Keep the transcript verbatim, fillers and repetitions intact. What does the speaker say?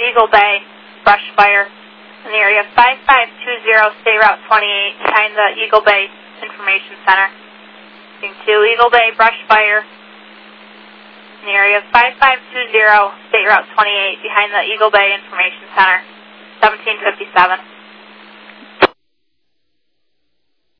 Eagle Bay, brush fire in the area five five two zero, State Route twenty-eight, behind the Eagle Bay Information Center. two, Eagle Bay, brush fire in the area five five two zero, State Route twenty-eight, behind the Eagle Bay Information Center, seventeen fifty-seven.